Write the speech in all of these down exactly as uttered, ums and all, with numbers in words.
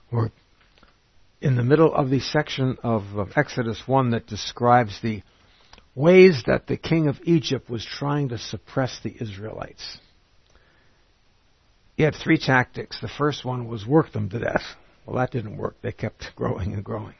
We're in the middle of the section of, of Exodus one that describes the ways that the king of Egypt was trying to suppress the Israelites. He had three tactics. The first one was work them to death. Well, that didn't work. They kept growing and growing.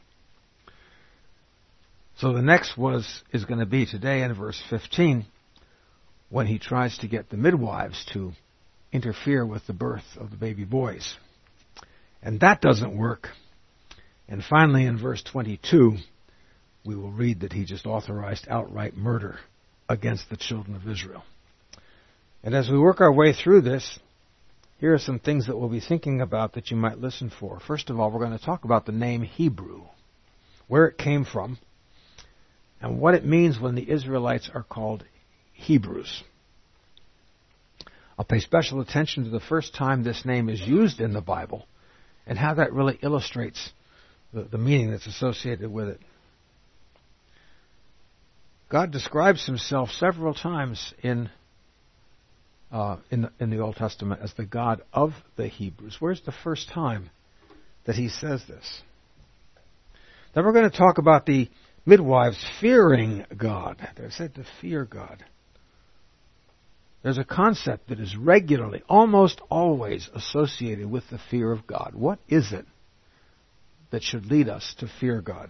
So the next was is going to be today in verse fifteen, when he tries to get the midwives to interfere with the birth of the baby boys. And that doesn't work. And finally, in verse twenty-two, we will read that he just authorized outright murder against the children of Israel. And as we work our way through this, here are some things that we'll be thinking about that you might listen for. First of all, we're going to talk about the name Hebrew, where it came from, and what it means when the Israelites are called Hebrews. I'll pay special attention to the first time this name is used in the Bible and how that really illustrates the, the meaning that's associated with it. God describes himself several times in uh, in, the, in the Old Testament as the God of the Hebrews. Where's the first time that he says this? Then we're going to talk about the midwives fearing God. They're said to fear God. There's a concept that is regularly, almost always associated with the fear of God. What is it that should lead us to fear God?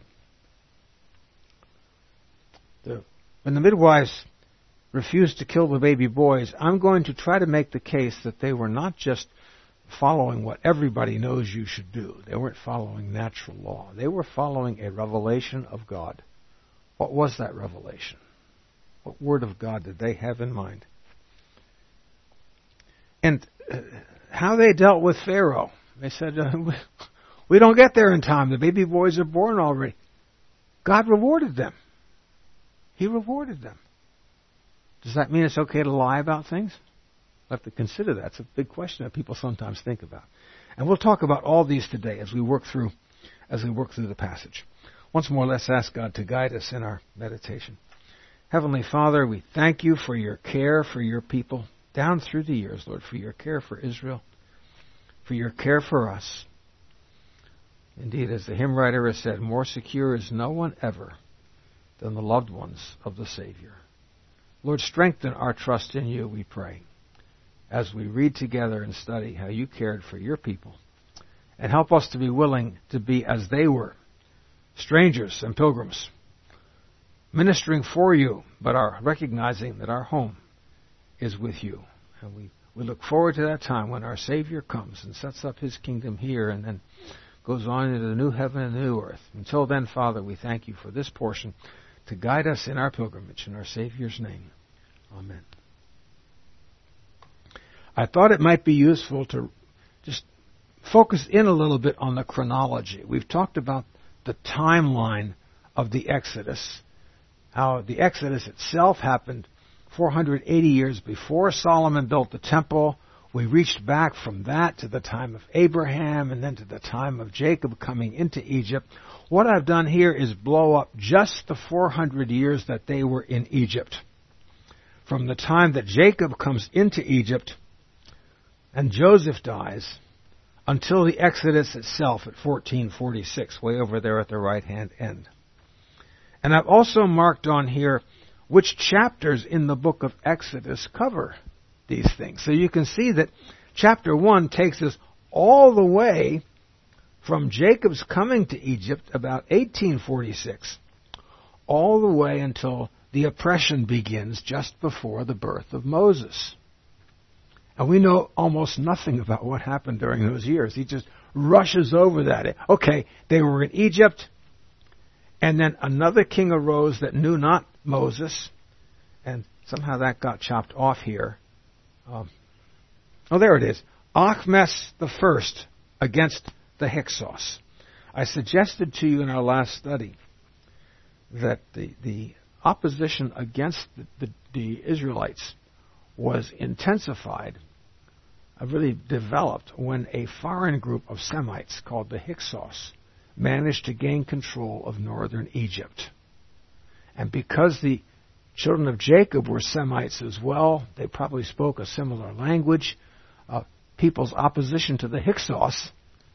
The, when the midwives refused to kill the baby boys, I'm going to try to make the case that they were not just following what everybody knows you should do. They weren't following natural law. They were following a revelation of God. What was that revelation? What word of God did they have in mind? And uh, how they dealt with Pharaoh. They said, uh, we don't get there in time. The baby boys are born already. God rewarded them. He rewarded them. Does that mean it's okay to lie about things? We'll have to consider that. It's a big question that people sometimes think about. And we'll talk about all these today as we work through as we work through the passage. Once more, let's ask God to guide us in our meditation. Heavenly Father, we thank you for your care for your people down through the years, Lord, for your care for Israel, for your care for us. Indeed, as the hymn writer has said, more secure is no one ever than the loved ones of the Savior. Lord, strengthen our trust in you, we pray, as we read together and study how you cared for your people. And help us to be willing to be as they were, strangers and pilgrims, ministering for you, but are recognizing that our home is with you. And we, we look forward to that time when our Savior comes and sets up his kingdom here and then goes on into the new heaven and the new earth. Until then, Father, we thank you for this portion to guide us in our pilgrimage. In our Savior's name, amen. I thought it might be useful to just focus in a little bit on the chronology. We've talked about the timeline of the Exodus, how the Exodus itself happened four hundred eighty years before Solomon built the temple. We reached back from that to the time of Abraham and then to the time of Jacob coming into Egypt. What I've done here is blow up just the four hundred years that they were in Egypt. From the time that Jacob comes into Egypt and Joseph dies until the Exodus itself at fourteen forty-six, way over there at the right-hand end. And I've also marked on here which chapters in the book of Exodus cover these things. So you can see that chapter one takes us all the way from Jacob's coming to Egypt about eighteen forty-six, all the way until the oppression begins just before the birth of Moses. And we know almost nothing about what happened during those years. He just rushes over that. Okay, they were in Egypt, and then another king arose that knew not Moses, and somehow that got chopped off here. Um, oh, there it is. Achmes the first against the Hyksos. I suggested to you in our last study that the, the opposition against the, the, the Israelites was intensified, uh, really developed, when a foreign group of Semites called the Hyksos managed to gain control of northern Egypt. And because the children of Jacob were Semites as well, they probably spoke a similar language. Uh, people's opposition to the Hyksos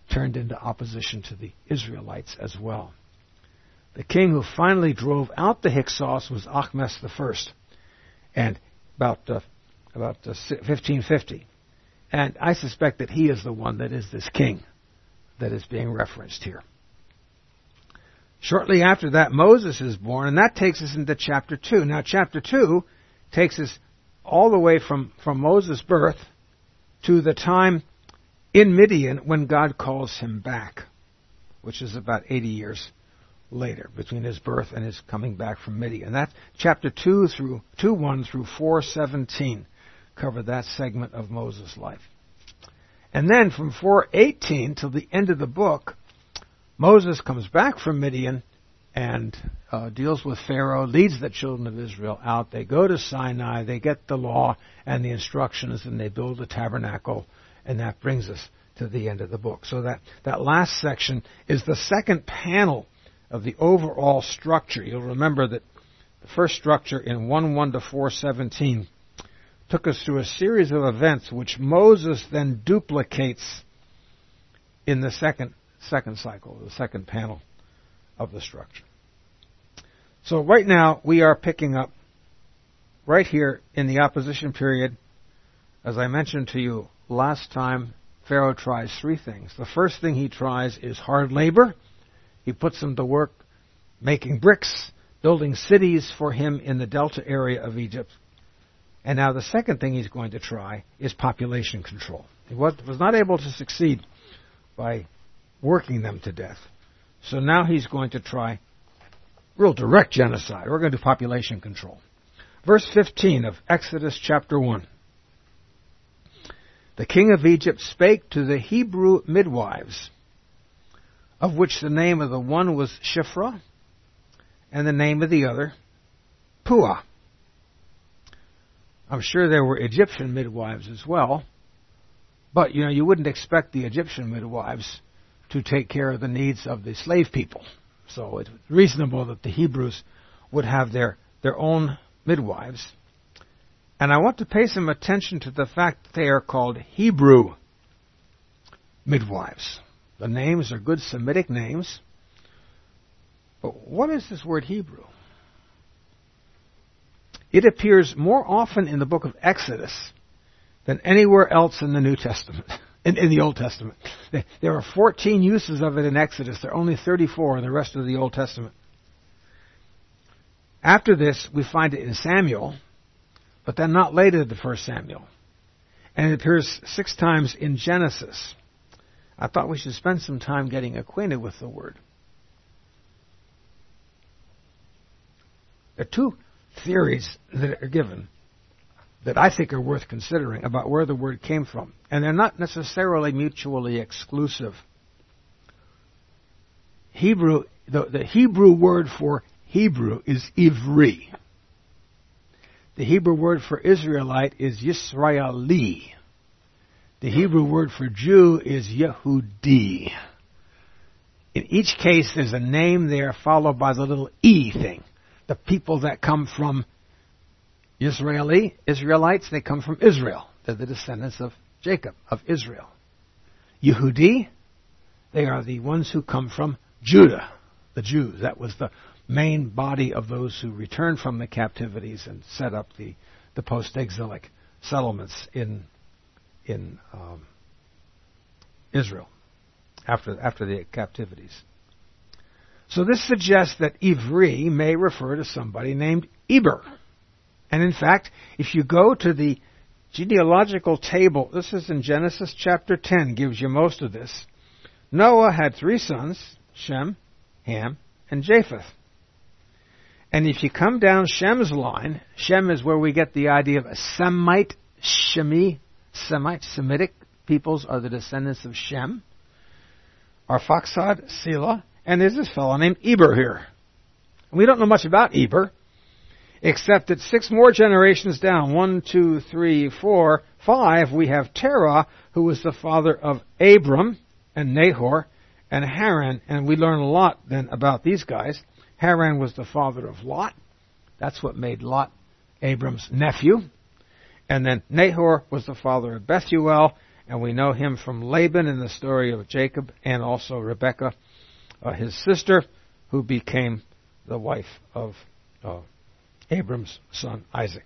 turned into opposition to the Israelites as well. The king who finally drove out the Hyksos was Ahmes the First, and about uh, about uh, fifteen fifty. And I suspect that he is the one that is this king that is being referenced here. Shortly after that, Moses is born, and that takes us into chapter two. Now, chapter two takes us all the way from, from Moses' birth to the time in Midian when God calls him back, which is about eighty years later, between his birth and his coming back from Midian. That's chapter two through two one through four seventeen cover that segment of Moses' life. And then from four eighteen till the end of the book, Moses comes back from Midian and uh, deals with Pharaoh, leads the children of Israel out. They go to Sinai, they get the law and the instructions, and they build the tabernacle, and that brings us to the end of the book. So that, that last section is the second panel of the overall structure. You'll remember that the first structure in one one to four seventeen took us through a series of events which Moses then duplicates in the second second cycle, the second panel of the structure. So right now we are picking up right here in the opposition period. As I mentioned to you last time, Pharaoh tries three things. The first thing he tries is hard labor. He puts them to work making bricks, building cities for him in the delta area of Egypt. And now the second thing he's going to try is population control. He was, was not able to succeed by working them to death. So now he's going to try real direct genocide. We're going to do population control. Verse fifteen of Exodus chapter one. The king of Egypt spake to the Hebrew midwives, of which the name of the one was Shiphrah, and the name of the other Puah. I'm sure there were Egyptian midwives as well, but you know, you wouldn't expect the Egyptian midwives to take care of the needs of the slave people. So it's reasonable that the Hebrews would have their, their own midwives. And I want to pay some attention to the fact that they are called Hebrew midwives. The names are good Semitic names. But what is this word Hebrew? It appears more often in the book of Exodus than anywhere else in the New Testament, in, in the Old Testament. There are fourteen uses of it in Exodus. There are only thirty-four in the rest of the Old Testament. After this, we find it in Samuel, but then not later than First Samuel. And it appears six times in Genesis. I thought we should spend some time getting acquainted with the word. There are two theories that are given that I think are worth considering about where the word came from. And they're not necessarily mutually exclusive. Hebrew, the, the Hebrew word for Hebrew is Ivri. The Hebrew word for Israelite is Yisraeli. The Hebrew word for Jew is Yehudi. In each case, there's a name there followed by the little E thing. The people that come from Israeli, Israelites, they come from Israel. They're the descendants of Jacob, of Israel. Yehudi, they are the ones who come from Judah, the Jews. That was the main body of those who returned from the captivities and set up the, the post-exilic settlements in in um, Israel after after the captivities. So this suggests that Ivri may refer to somebody named Eber. And in fact, if you go to the genealogical table, this is in Genesis chapter ten, gives you most of this. Noah had three sons, Shem, Ham, and Japheth. And if you come down Shem's line, Shem is where we get the idea of a Semite, Shemi, Semite, Semitic peoples are the descendants of Shem. Arphaxad, Selah, and there's this fellow named Eber here. And we don't know much about Eber, except that six more generations down, one, two, three, four, five, we have Terah, who was the father of Abram and Nahor and Haran, and we learn a lot then about these guys. Haran was the father of Lot. That's what made Lot Abram's nephew. And then Nahor was the father of Bethuel, And we know him from Laban in the story of Jacob, and also Rebekah, uh, his sister, who became the wife of uh, Abram's son Isaac.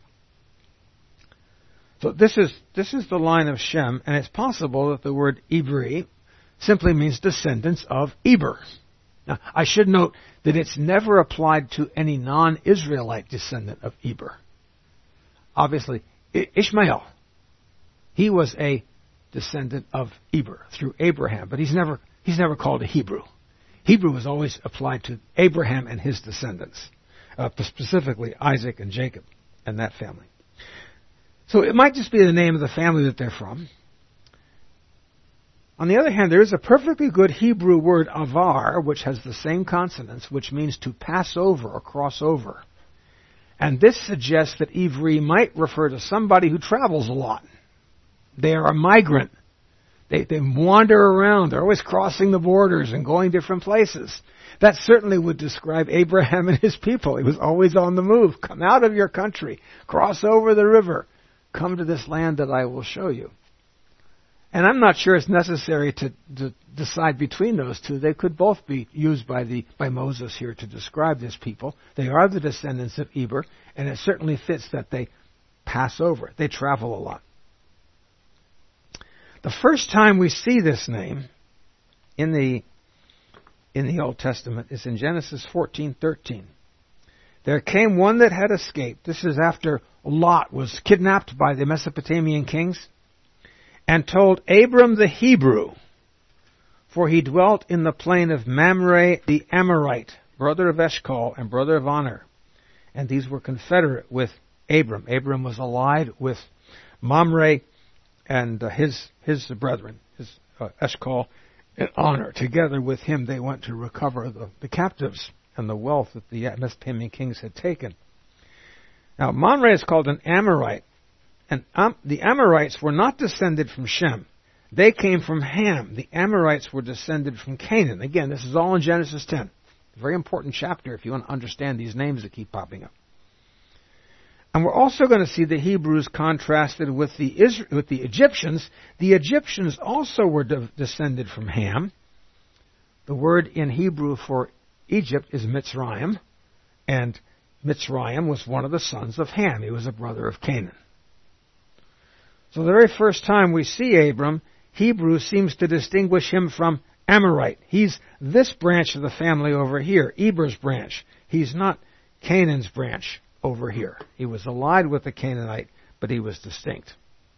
So this is this is the line of Shem, and it's possible that the word Ivri simply means descendants of Eber. Now, I should note that it's never applied to any non-Israelite descendant of Eber. Obviously, I- Ishmael, he was a descendant of Eber through Abraham, but he's never he's never called a Hebrew. Hebrew was always applied to Abraham and his descendants, uh, specifically Isaac and Jacob and that family. So it might just be the name of the family that they're from. On the other hand, there is a perfectly good Hebrew word, avar, which has the same consonants, which means to pass over or cross over. And this suggests that Ivri might refer to somebody who travels a lot. They are a migrant. They, they wander around. They're always crossing the borders and going different places. That certainly would describe Abraham and his people. He was always on the move. Come out of your country. Cross over the river. Come to this land that I will show you. And I'm not sure it's necessary to, to decide between those two. They could both be used by the by Moses here to describe this people. They are the descendants of Eber, and it certainly fits that they pass over. They travel a lot. The first time we see this name in the in the Old Testament is in Genesis fourteen thirteen. There came one that had escaped. This is after Lot was kidnapped by the Mesopotamian kings, and told Abram the Hebrew, for he dwelt in the plain of Mamre the Amorite, brother of Eshcol and brother of Aner. And these were confederate with Abram. Abram was allied with Mamre and uh, his his brethren, his uh, Eshcol and Aner. Together with him they went to recover the, the captives and the wealth that the Mesopotamian kings had taken. Now, Mamre is called an Amorite. And um, the Amorites were not descended from Shem. They came from Ham. The Amorites were descended from Canaan. Again, this is all in Genesis ten. A very important chapter if you want to understand these names that keep popping up. And we're also going to see the Hebrews contrasted with the Isra- with the Egyptians. The Egyptians also were de- descended from Ham. The word in Hebrew for Egypt is Mitzrayim. And Mitzrayim was one of the sons of Ham. He was a brother of Canaan. So the very first time we see Abram, Hebrew seems to distinguish him from Amorite. He's this branch of the family over here, Eber's branch. He's not Canaan's branch over here. He was allied with the Canaanite, but he was distinct.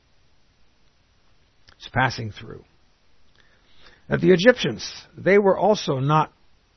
It's passing through. Now, the Egyptians, they were also not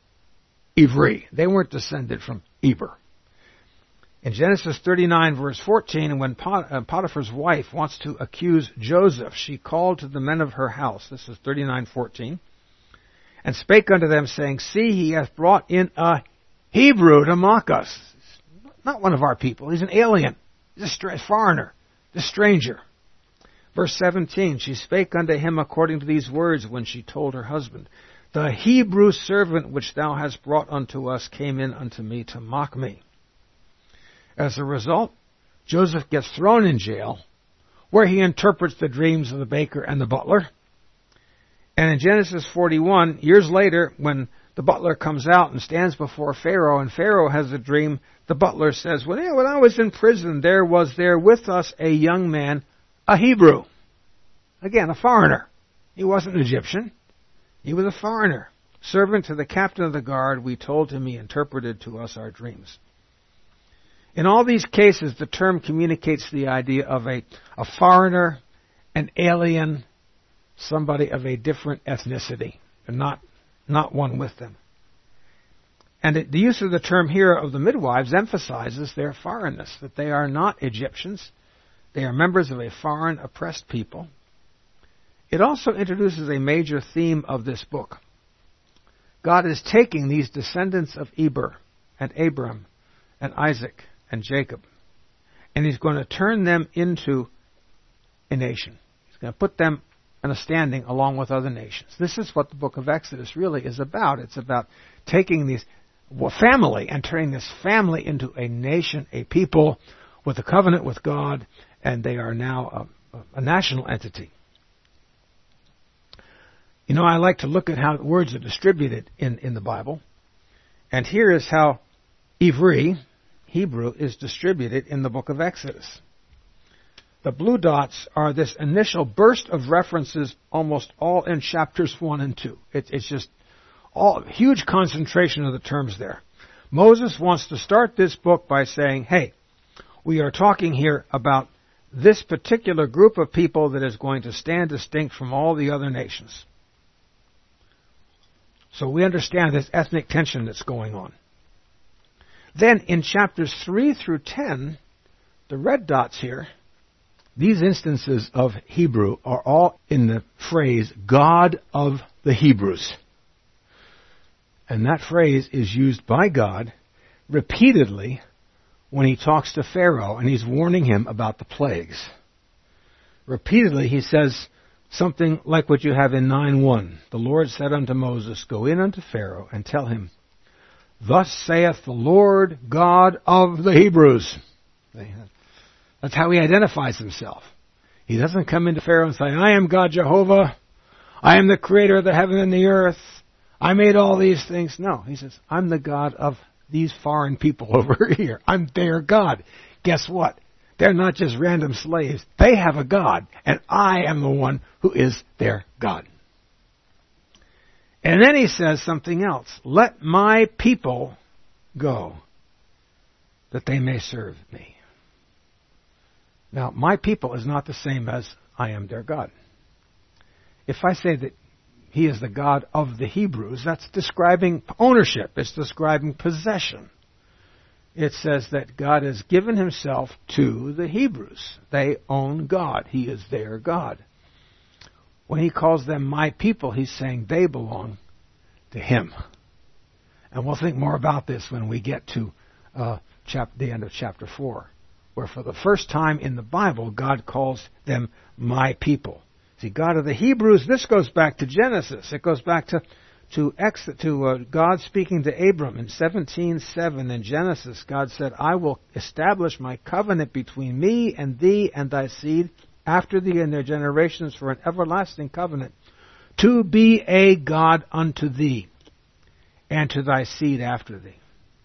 Ivri. They weren't descended from Eber. In Genesis thirty-nine, verse fourteen, when Potiphar's wife wants to accuse Joseph, she called to the men of her house, this is thirty-nine fourteen, and spake unto them, saying, See, he hath brought in a Hebrew to mock us. Not one of our people. He's an alien. He's a foreigner, a stranger. Verse seventeen, she spake unto him according to these words when she told her husband, The Hebrew servant which thou hast brought unto us came in unto me to mock me. As a result, Joseph gets thrown in jail, where he interprets the dreams of the baker and the butler. And in Genesis forty-one, years later, when the butler comes out and stands before Pharaoh, and Pharaoh has a dream, the butler says, well, yeah, when I was in prison, there was there with us a young man, a Hebrew. Again, a foreigner. He wasn't an Egyptian. He was a foreigner. Servant to the captain of the guard, we told him, he interpreted to us our dreams. In all these cases, the term communicates the idea of a, a foreigner, an alien, somebody of a different ethnicity, and not, not one with them. And it, the use of the term here of the midwives emphasizes their foreignness, that they are not Egyptians. They are members of a foreign, oppressed people. It also introduces a major theme of this book. God is taking these descendants of Eber and Abram and Isaac and Jacob, and he's going to turn them into a nation. He's going to put them in a standing along with other nations. This is what the book of Exodus really is about. It's about taking these well, family and turning this family into a nation, a people with a covenant with God, and they are now a, a national entity. You know, I like to look at how words are distributed in, in the Bible. And here is how Ivri, Hebrew, is distributed in the book of Exodus. The blue dots are this initial burst of references, almost all in chapters one and two. It, it's just all huge concentration of the terms there. Moses wants to start this book by saying, hey, we are talking here about this particular group of people that is going to stand distinct from all the other nations. So we understand this ethnic tension that's going on. Then in chapters three through ten, the red dots here, these instances of Hebrew are all in the phrase, God of the Hebrews. And that phrase is used by God repeatedly when he talks to Pharaoh and he's warning him about the plagues. Repeatedly he says something like what you have in nine one. The Lord said unto Moses, go in unto Pharaoh and tell him, thus saith the Lord God of the Hebrews. That's how he identifies himself. He doesn't come into Pharaoh and say, I am God Jehovah. I am the creator of the heaven and the earth. I made all these things. No, he says, I'm the God of these foreign people over here. I'm their God. Guess what? They're not just random slaves. They have a God, and I am the one who is their God. And then he says something else. Let my people go, that they may serve me. Now, my people is not the same as I am their God. If I say that he is the God of the Hebrews, that's describing ownership. It's describing possession. It says that God has given himself to the Hebrews. They own God. He is their God. When he calls them my people, he's saying they belong to him. And we'll think more about this when we get to uh, chap- the end of chapter four, where for the first time in the Bible, God calls them my people. See, God of the Hebrews, this goes back to Genesis. It goes back to to, ex- to uh, God speaking to Abram in seventeen seven in Genesis. God said, I will establish my covenant between me and thee and thy seed after thee and their generations for an everlasting covenant, to be a God unto thee and to thy seed after thee.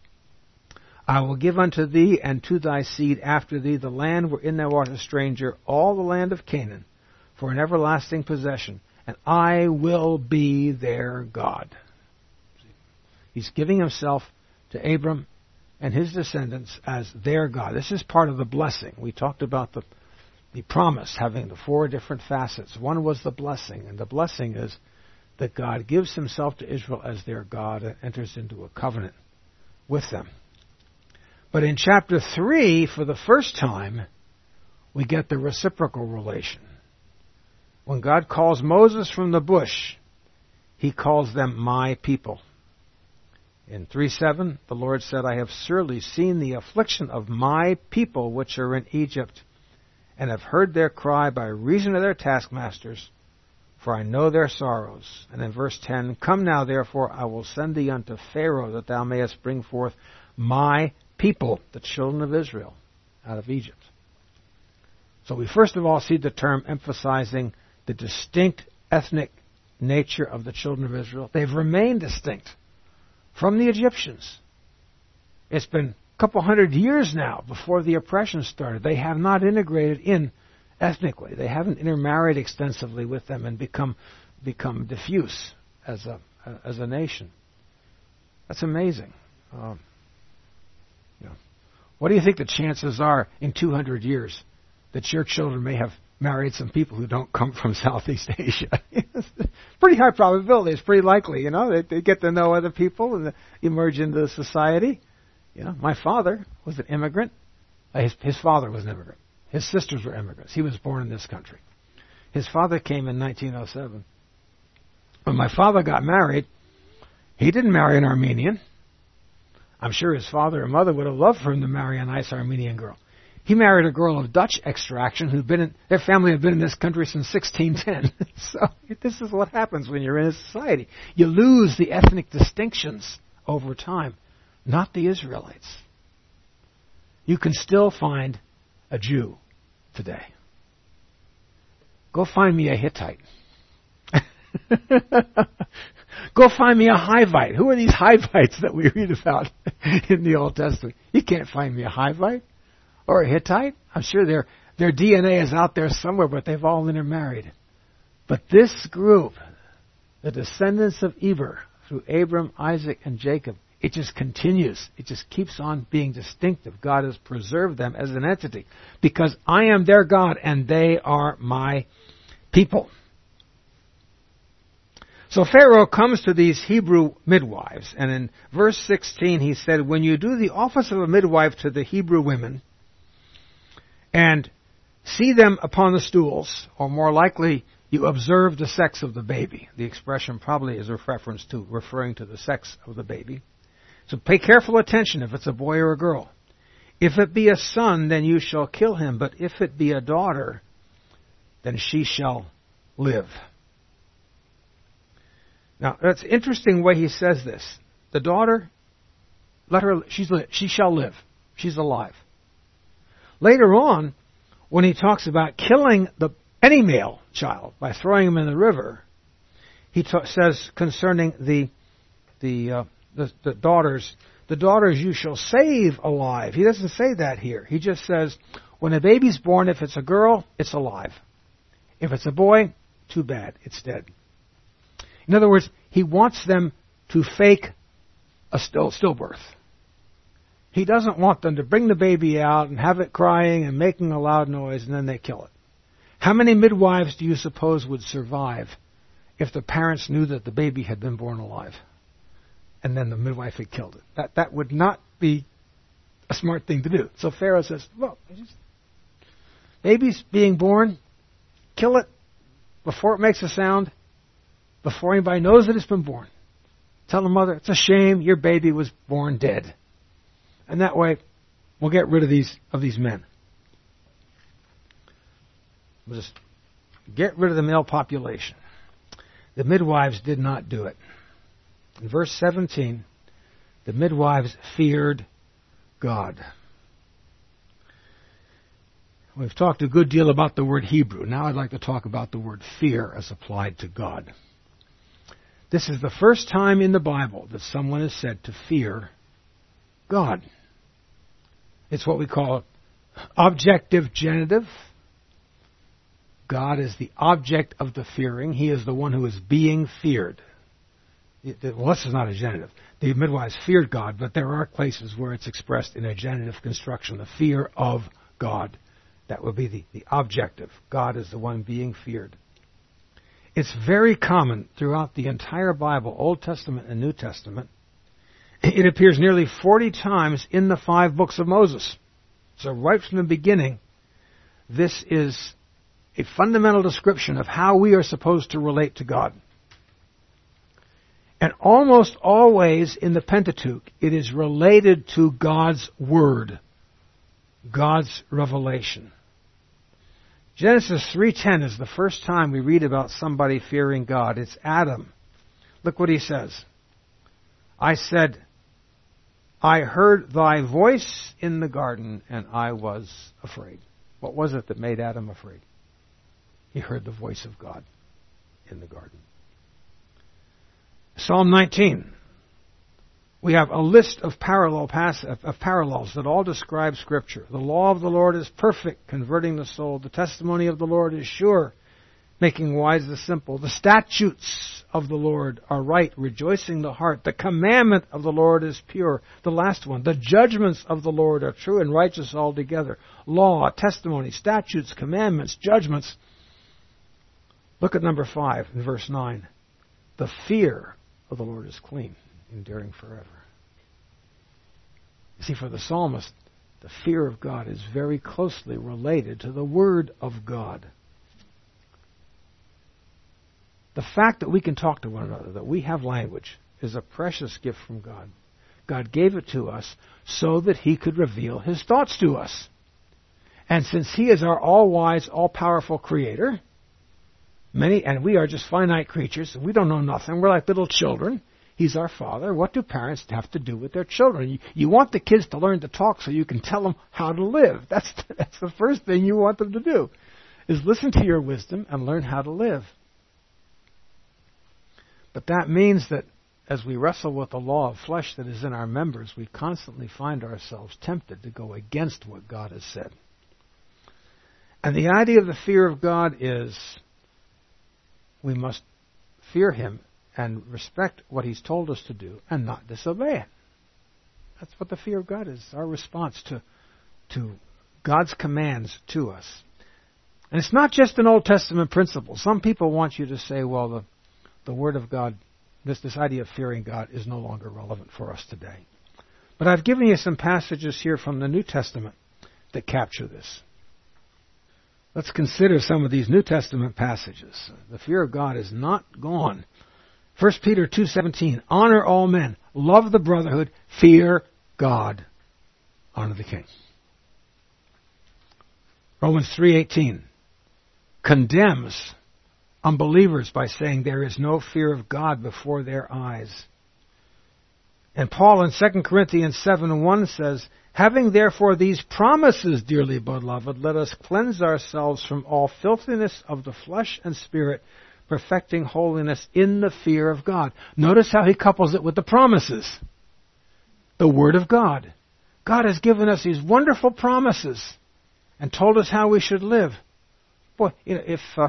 I will give unto thee and to thy seed after thee the land wherein thou art a stranger, all the land of Canaan, for an everlasting possession, and I will be their God. He's giving himself to Abram and his descendants as their God. This is part of the blessing. We talked about the, the promise having the four different facets. One was the blessing, and the blessing is that God gives himself to Israel as their God and enters into a covenant with them. But in chapter three, for the first time, we get the reciprocal relation. When God calls Moses from the bush, he calls them my people. In three seven, the Lord said, I have surely seen the affliction of my people which are in Egypt, and have heard their cry by reason of their taskmasters, for I know their sorrows. And in verse ten, come now therefore, I will send thee unto Pharaoh, that thou mayest bring forth my people, the children of Israel, out of Egypt. So we first of all see the term emphasizing the distinct ethnic nature of the children of Israel. They've remained distinct from the Egyptians. It's been a couple hundred years now before the oppression started. They have not integrated in ethnically. They haven't intermarried extensively with them and become become diffuse as a as a nation. That's amazing. Um, you know, what do you think the chances are in two hundred years that your children may have married some people who don't come from Southeast Asia? Pretty high probability. It's pretty likely. You know, they, they get to know other people and emerge into society. You know, my father was an immigrant. His, his father was an immigrant. His sisters were immigrants. He was born in this country. His father came in nineteen oh seven. When my father got married, he didn't marry an Armenian. I'm sure his father and mother would have loved for him to marry a nice Armenian girl. He married a girl of Dutch extraction who'd been in, their family had been in this country since sixteen ten. So this is what happens when you're in a society. You lose the ethnic distinctions over time, not the Israelites. You can still find a Jew today. Go find me a Hittite. Go find me a Hivite. Who are these Hivites that we read about in the Old Testament? You can't find me a Hivite or a Hittite. I'm sure their their D N A is out there somewhere, but they've all intermarried. But this group, the descendants of Eber, through Abram, Isaac, and Jacob, it just continues. It just keeps on being distinctive. God has preserved them as an entity because I am their God and they are my people. So Pharaoh comes to these Hebrew midwives, and in verse sixteen he said, when you do the office of a midwife to the Hebrew women and see them upon the stools, or more likely, you observe the sex of the baby. The expression probably is a reference to referring to the sex of the baby. So pay careful attention if it's a boy or a girl. If it be a son, then you shall kill him. But if it be a daughter, then she shall live. Now, that's an interesting way he says this. The daughter, let her, she's, she shall live. She's alive. Later on, when he talks about killing the any male child by throwing him in the river, he ta- says concerning the the, uh, the the daughters, the daughters you shall save alive. He doesn't say that here. He just says when a baby's born, if it's a girl, it's alive. If it's a boy, too bad, it's dead. In other words, he wants them to fake a still stillbirth. He doesn't want them to bring the baby out and have it crying and making a loud noise and then they kill it. How many midwives do you suppose would survive if the parents knew that the baby had been born alive and then the midwife had killed it? That that would not be a smart thing to do. So Pharaoh says, well, just, baby's being born, kill it before it makes a sound, before anybody knows that it's been born. Tell the mother, it's a shame your baby was born dead. And that way, we'll get rid of these of these men. We'll just get rid of the male population. The midwives did not do it. In verse seventeen, the midwives feared God. We've talked a good deal about the word Hebrew. Now I'd like to talk about the word fear as applied to God. This is the first time in the Bible that someone is said to fear God. It's what we call objective genitive. God is the object of the fearing. He is the one who is being feared. Well, this is not a genitive. The midwives feared God, but there are places where it's expressed in a genitive construction, the fear of God. That would be the, the objective. God is the one being feared. It's very common throughout the entire Bible, Old Testament and New Testament. It appears nearly forty times in the five books of Moses. So right from the beginning, this is a fundamental description of how we are supposed to relate to God. And almost always in the Pentateuch, it is related to God's Word, God's revelation. Genesis three ten is the first time we read about somebody fearing God. It's Adam. Look what he says. I said, I heard thy voice in the garden, and I was afraid. What was it that made Adam afraid? He heard the voice of God in the garden. Psalm nineteen. We have a list of parallel pass- of parallels that all describe Scripture. The law of the Lord is perfect, converting the soul. The testimony of the Lord is sure, making wise the simple. The statutes of the Lord are right, rejoicing the heart. The commandment of the Lord is pure. The last one. The judgments of the Lord are true and righteous altogether. Law, testimony, statutes, commandments, judgments. Look at number five in verse nine. The fear of the Lord is clean, enduring forever. You see, for the psalmist, the fear of God is very closely related to the Word of God. The fact that we can talk to one another, that we have language, is a precious gift from God. God gave it to us so that He could reveal His thoughts to us. And since He is our all-wise, all-powerful Creator, many, and we are just finite creatures, and we don't know nothing. We're like little children. He's our Father. What do parents have to do with their children? You, you want the kids to learn to talk so you can tell them how to live. That's, that's the first thing you want them to do, is listen to your wisdom and learn how to live. But that means that as we wrestle with the law of flesh that is in our members, we constantly find ourselves tempted to go against what God has said. And the idea of the fear of God is we must fear Him and respect what He's told us to do and not disobey it. That's what the fear of God is, our response to, to God's commands to us. And it's not just an Old Testament principle. Some people want you to say, well, the, the Word of God, this, this idea of fearing God is no longer relevant for us today. But I've given you some passages here from the New Testament that capture this. Let's consider some of these New Testament passages. The fear of God is not gone. First Peter two seventeen, honor all men, love the brotherhood, fear God, honor the king. Romans three eighteen condemns unbelievers by saying there is no fear of God before their eyes. And Paul in Second Corinthians seven one says, having therefore these promises, dearly beloved, let us cleanse ourselves from all filthiness of the flesh and spirit, perfecting holiness in the fear of God. Notice how he couples it with the promises. The Word of God. God has given us these wonderful promises and told us how we should live. Boy, you know, if uh,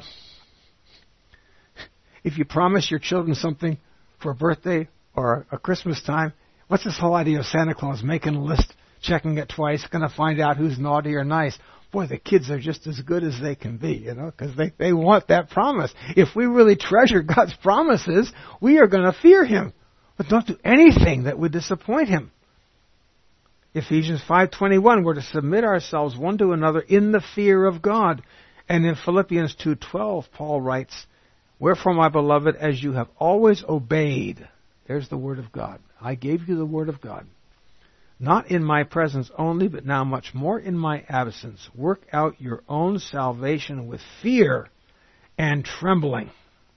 if you promise your children something for a birthday or a Christmas time, what's this whole idea of Santa Claus making a list, checking it twice, going to find out who's naughty or nice? Boy, the kids are just as good as they can be, you know, because they, they want that promise. If we really treasure God's promises, we are going to fear Him. But don't do anything that would disappoint Him. Ephesians five twenty-one, we're to submit ourselves one to another in the fear of God. And in Philippians two twelve, Paul writes, wherefore, my beloved, as you have always obeyed, there's the Word of God. I gave you the Word of God. Not in my presence only, but now much more in my absence. Work out your own salvation with fear and trembling.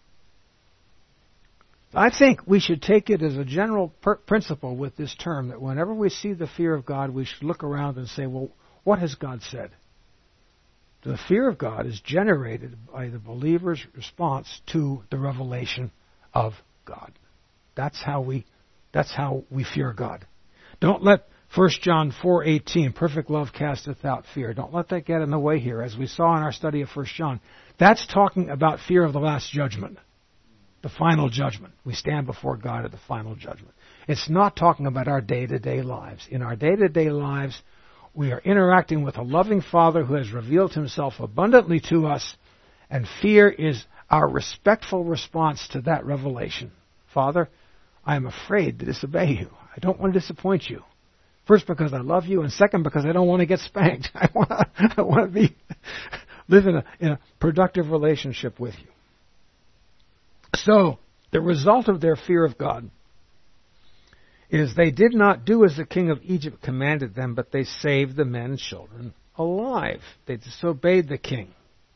I think we should take it as a general per- principle with this term that whenever we see the fear of God, we should look around and say, well, what has God said? The fear of God is generated by the believer's response to the revelation of God. That's how we, that's how we fear God. Don't let First John four eighteen, perfect love casteth out fear. Don't let that get in the way here. As we saw in our study of First John, that's talking about fear of the last judgment, the final judgment. We stand before God at the final judgment. It's not talking about our day-to-day lives. In our day-to-day lives, we are interacting with a loving Father who has revealed Himself abundantly to us, and fear is our respectful response to that revelation. Father, I am afraid to disobey you. I don't want to disappoint you. First, because I love you, and second, because I don't want to get spanked. I want to, I want to be live in a, in a productive relationship with you. So, the result of their fear of God is they did not do as the king of Egypt commanded them, but they saved the men and children alive. They disobeyed the king.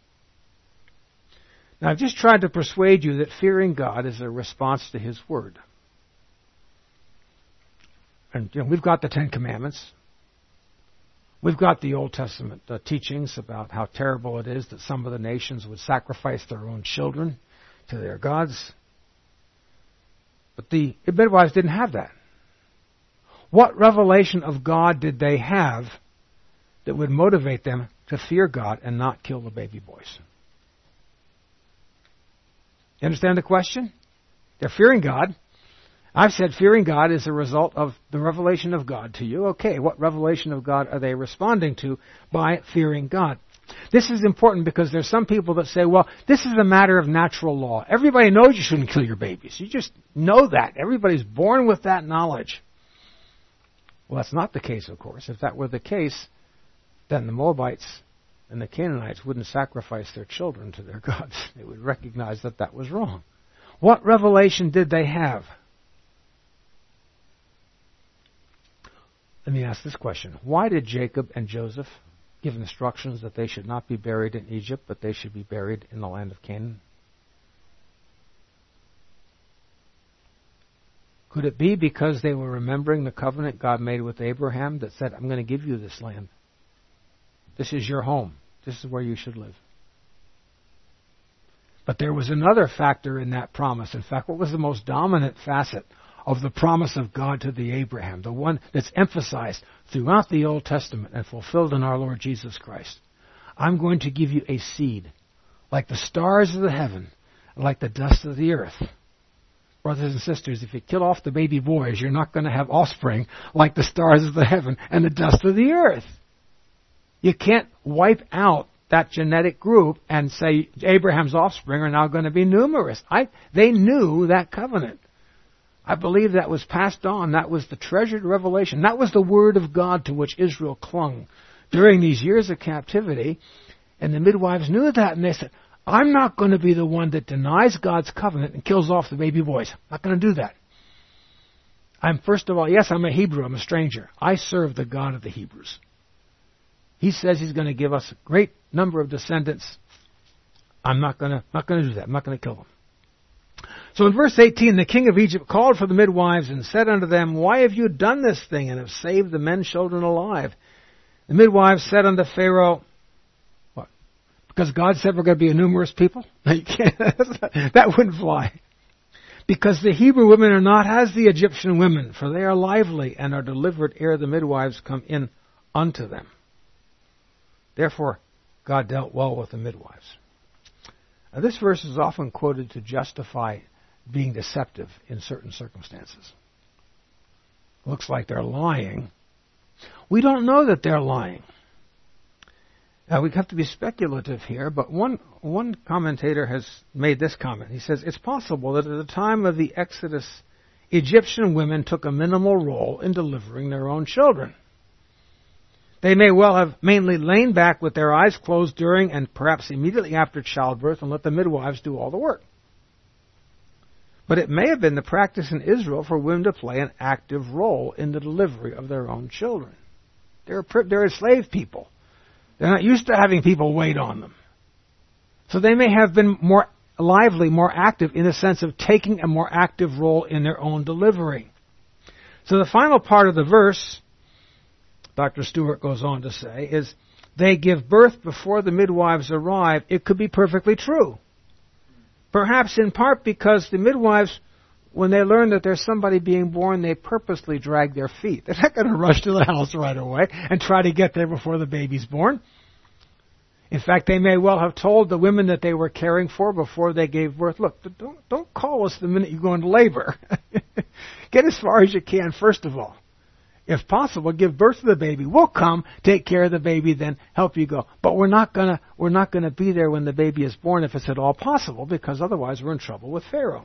Now, I've just tried to persuade you that fearing God is a response to His Word. And you know, we've got the Ten Commandments. We've got the Old Testament uh, teachings about how terrible it is that some of the nations would sacrifice their own children to their gods. But the midwives didn't have that. What revelation of God did they have that would motivate them to fear God and not kill the baby boys? You understand the question? They're fearing God. I've said fearing God is a result of the revelation of God to you. Okay, what revelation of God are they responding to by fearing God? This is important because there's some people that say, well, this is a matter of natural law. Everybody knows you shouldn't kill your babies. You just know that. Everybody's born with that knowledge. Well, that's not the case, of course. If that were the case, then the Moabites and the Canaanites wouldn't sacrifice their children to their gods. They would recognize that that was wrong. What revelation did they have? Let me ask this question. Why did Jacob and Joseph give instructions that they should not be buried in Egypt, but they should be buried in the land of Canaan? Could it be because they were remembering the covenant God made with Abraham that said, I'm going to give you this land. This is your home. This is where you should live. But there was another factor in that promise. In fact, what was the most dominant facet of the promise of God to the Abraham, the one that's emphasized throughout the Old Testament and fulfilled in our Lord Jesus Christ? I'm going to give you a seed, like the stars of the heaven, and like the dust of the earth. Brothers and sisters, if you kill off the baby boys, you're not going to have offspring like the stars of the heaven and the dust of the earth. You can't wipe out that genetic group and say Abraham's offspring are now going to be numerous. I, they knew that covenant. I believe that was passed on. That was the treasured revelation. That was the word of God to which Israel clung during these years of captivity. And the midwives knew that, and they said, I'm not going to be the one that denies God's covenant and kills off the baby boys. I'm not going to do that. I'm, first of all, yes, I'm a Hebrew. I'm a stranger. I serve the God of the Hebrews. He says He's going to give us a great number of descendants. I'm not going to, not going to do that. I'm not going to kill them. So in verse eighteen, the king of Egypt called for the midwives and said unto them, Why have you done this thing and have saved the men children alive? The midwives said unto Pharaoh, What? Because God said we're going to be a numerous people? You can't, that wouldn't fly. Because the Hebrew women are not as the Egyptian women, for they are lively and are delivered ere the midwives come in unto them. Therefore, God dealt well with the midwives. Now, this verse is often quoted to justify being deceptive in certain circumstances. Looks like they're lying. We don't know that they're lying. Now, we have to be speculative here, but one, one commentator has made this comment. He says, it's possible that at the time of the Exodus, Egyptian women took a minimal role in delivering their own children. They may well have mainly lain back with their eyes closed during and perhaps immediately after childbirth and let the midwives do all the work. But it may have been the practice in Israel for women to play an active role in the delivery of their own children. They're, they're enslaved people. They're not used to having people wait on them. So they may have been more lively, more active in the sense of taking a more active role in their own delivery. So the final part of the verse, Doctor Stewart goes on to say, is they give birth before the midwives arrive. It could be perfectly true. Perhaps in part because the midwives, when they learn that there's somebody being born, they purposely drag their feet. They're not going to rush to the house right away and try to get there before the baby's born. In fact, they may well have told the women that they were caring for before they gave birth, look, don't, don't call us the minute you go into labor. Get as far as you can, first of all. If possible, give birth to the baby. We'll come, take care of the baby, then help you go. But we're not gonna we're not gonna be there when the baby is born if it's at all possible, because otherwise we're in trouble with Pharaoh.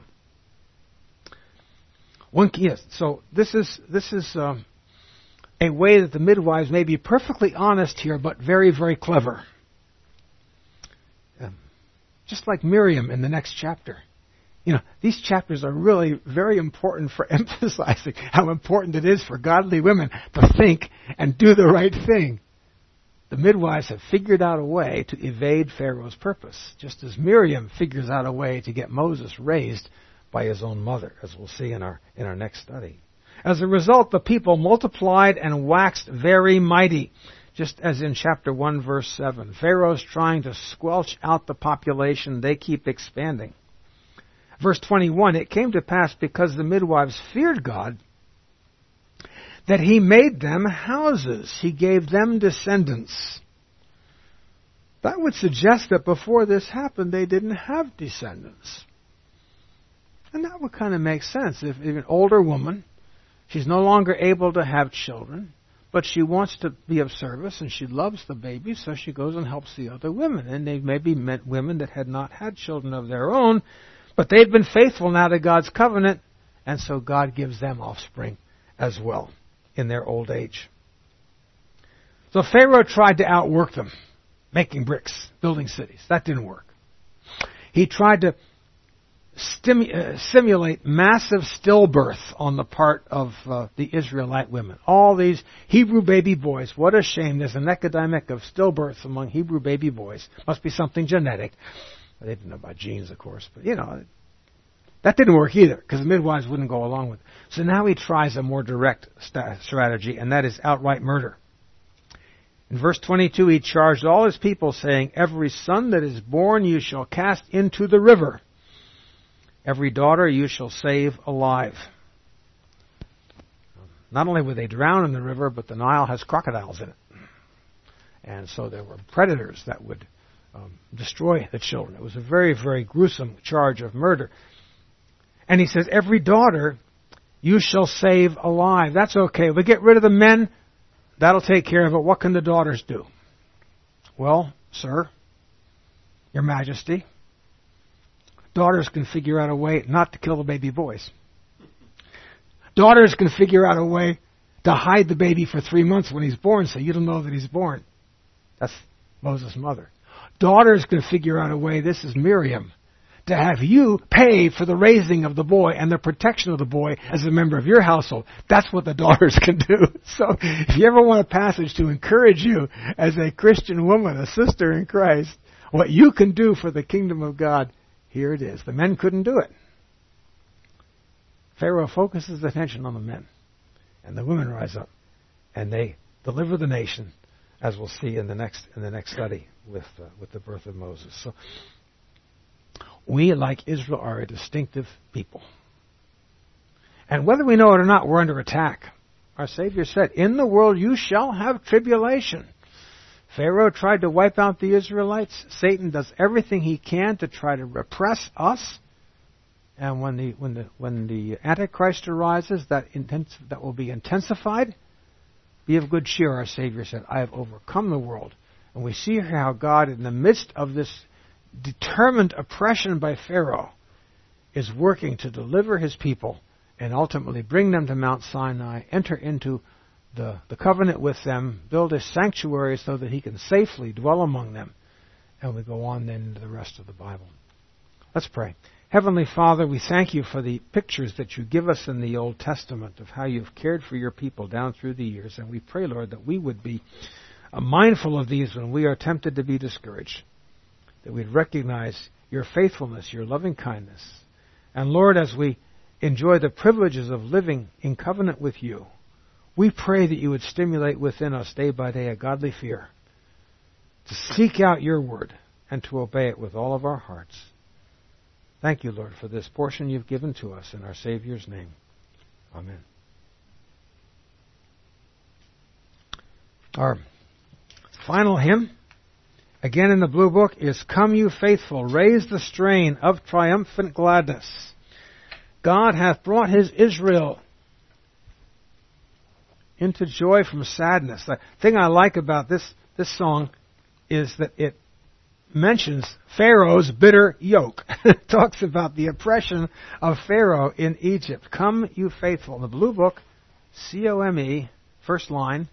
One yes. So this is this is um, a way that the midwives may be perfectly honest here, but very very clever. Um, just like Miriam in the next chapter. You know, these chapters are really very important for emphasizing how important it is for godly women to think and do the right thing. The midwives have figured out a way to evade Pharaoh's purpose, just as Miriam figures out a way to get Moses raised by his own mother, as we'll see in our in our next study. As a result, the people multiplied and waxed very mighty, just as in chapter one, verse seven. Pharaoh's trying to squelch out the population. They keep expanding. Verse twenty-one, it came to pass because the midwives feared God that He made them houses. He gave them descendants. That would suggest that before this happened, they didn't have descendants. And that would kind of make sense. If, if an older woman, she's no longer able to have children, but she wants to be of service and she loves the baby, so she goes and helps the other women. And they maybe meant women that had not had children of their own, but they've been faithful now to God's covenant, and so God gives them offspring as well in their old age. So Pharaoh tried to outwork them, making bricks, building cities. That didn't work. He tried to stimu- uh, simulate massive stillbirth on the part of uh, the Israelite women. All these Hebrew baby boys. What a shame. There's an epidemic of stillbirths among Hebrew baby boys. Must be something genetic. They didn't know about genes, of course, but, you know, that didn't work either, because the midwives wouldn't go along with it. So now he tries a more direct st- strategy, and that is outright murder. In verse twenty-two, he charged all his people, saying, every son that is born you shall cast into the river. Every daughter you shall save alive. Not only would they drown in the river, but the Nile has crocodiles in it. And so there were predators that would um, destroy the children. It was a very, very gruesome charge of murder. And he says, every daughter you shall save alive. That's okay. We get rid of the men. That'll take care of it. What can the daughters do? Well, sir, Your Majesty, daughters can figure out a way not to kill the baby boys. Daughters can figure out a way to hide the baby for three months when he's born so you don't know that he's born. That's Moses' mother. Daughters can figure out a way, this is Miriam, to have you pay for the raising of the boy and the protection of the boy as a member of your household. That's what the daughters can do. So if you ever want a passage to encourage you as a Christian woman, a sister in Christ, what you can do for the kingdom of God, here it is. The men couldn't do it. Pharaoh focuses attention on the men, and the women rise up, and they deliver the nation, as we'll see in the next in the next study with uh, with the birth of Moses. So we, like Israel, are a distinctive people. And whether we know it or not, we're under attack. Our Savior said, in the world you shall have tribulation. Pharaoh tried to wipe out the Israelites. Satan does everything he can to try to repress us. And when the when the when the Antichrist arises, that intens- that will be intensified. Be of good cheer, our Savior said, I have overcome the world. And we see here how God, in the midst of this determined oppression by Pharaoh, is working to deliver his people and ultimately bring them to Mount Sinai, enter into the, the covenant with them, build a sanctuary so that he can safely dwell among them. And we go on then into the rest of the Bible. Let's pray. Heavenly Father, we thank you for the pictures that you give us in the Old Testament of how you've cared for your people down through the years. And we pray, Lord, that we would be uh, mindful of these when we are tempted to be discouraged, that we'd recognize your faithfulness, your loving kindness. And Lord, as we enjoy the privileges of living in covenant with you, we pray that you would stimulate within us day by day a godly fear, to seek out your word and to obey it with all of our hearts. Thank you, Lord, for this portion you've given to us in our Savior's name. Amen. Our final hymn, again in the Blue Book, is Come You Faithful, Raise the Strain of Triumphant Gladness. God hath brought his Israel into joy from sadness. The thing I like about this, this song is that it mentions Pharaoh's bitter yoke. It talks about the oppression of Pharaoh in Egypt. Come, you faithful. In the Blue Book, C O M E, first line.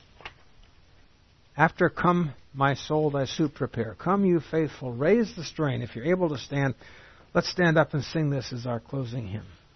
After come, my soul thy soup prepare. Come, you faithful. Raise the strain. If you're able to stand, let's stand up and sing this as our closing hymn.